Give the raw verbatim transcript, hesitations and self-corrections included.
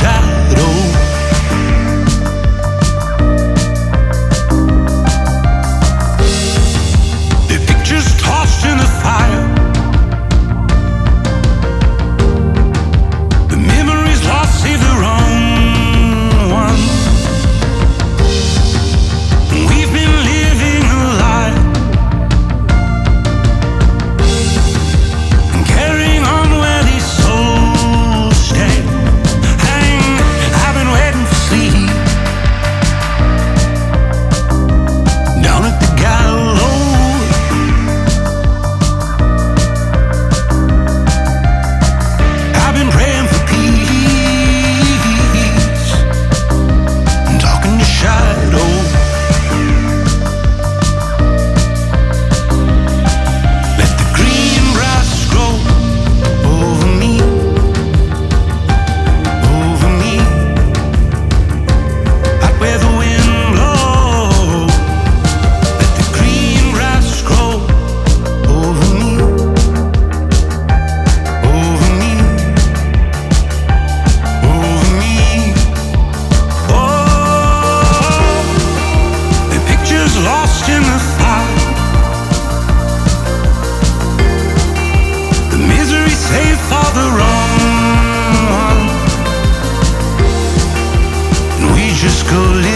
shadow. The pictures tossed in the fire, the memories lost, save the wrong one. We've been living a lie and carrying on where these souls stay. Hang, I've been waiting for sleep down at the gallows. I've been praying for peace and talking to shadows. Let the green grass grow over me, over me, out where the wind blows. Let the green grass grow over me, over me, over me. Oh, the pictures lost in the fire, the misery saved for the wrong one, and we just go